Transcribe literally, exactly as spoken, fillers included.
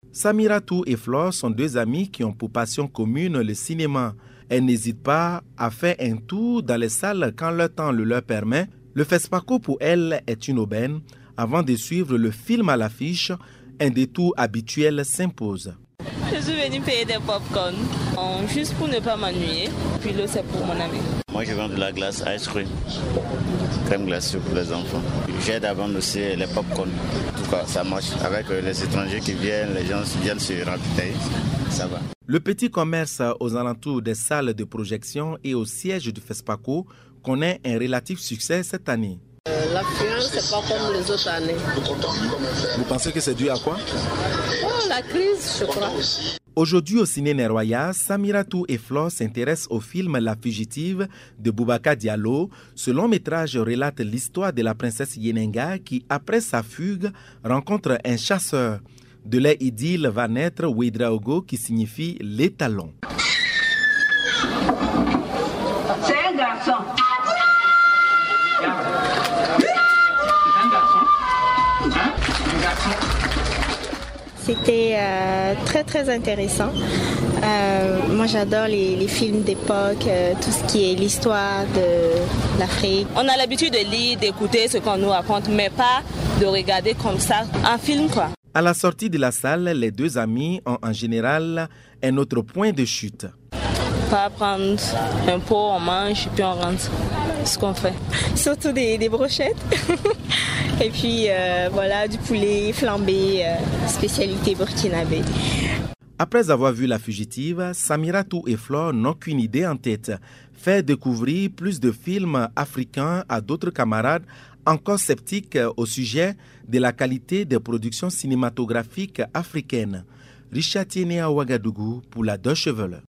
Samiratou et Flore sont deux amies qui ont pour passion commune le cinéma. Elles n'hésitent pas à faire un tour dans les salles quand leur temps le leur permet. Le FESPACO pour elles est une aubaine. Avant de suivre le film à l'affiche, un détour habituel s'impose. Je suis venue payer des pop-corn, juste pour ne pas m'ennuyer. Puis l'eau, c'est pour mon ami. Moi, je vends de la glace ice cream, crème glacée pour les enfants. J'aide à vendre aussi les pop-corn. En tout cas, ça marche. Avec les étrangers qui viennent, les gens viennent se ravitailler, ça va. Le petit commerce aux alentours des salles de projection et au siège du FESPACO connaît un relatif succès cette année. Euh, L'affluence, c'est pas comme les autres années. Vous pensez que c'est dû à quoi? Oh, la crise, je crois. Aujourd'hui au Ciné Neroya, Samiratou et Flore s'intéressent au film La Fugitive de Boubacar Diallo. Ce long métrage relate l'histoire de la princesse Yenenga qui, après sa fugue, rencontre un chasseur. De leur idylle va naître Ouedraogo qui signifie l'étalon. C'est un garçon. C'était euh, très très intéressant. Euh, moi j'adore les, les films d'époque, euh, tout ce qui est l'histoire de l'Afrique. On a l'habitude de lire, d'écouter ce qu'on nous raconte, mais pas de regarder comme ça un film, quoi. À la sortie de la salle, les deux amis ont en général un autre point de chute. Pas prendre un pot, on mange et puis on rentre. Ce qu'on fait. Surtout des, des brochettes. Et puis euh, voilà, du poulet flambé, euh, spécialité burkinabé. Après avoir vu La Fugitive, Samiratou et Flore n'ont qu'une idée en tête. Faire découvrir plus de films africains à d'autres camarades encore sceptiques au sujet de la qualité des productions cinématographiques africaines. Richard Tiene à Ouagadougou pour la Deutsche Welle.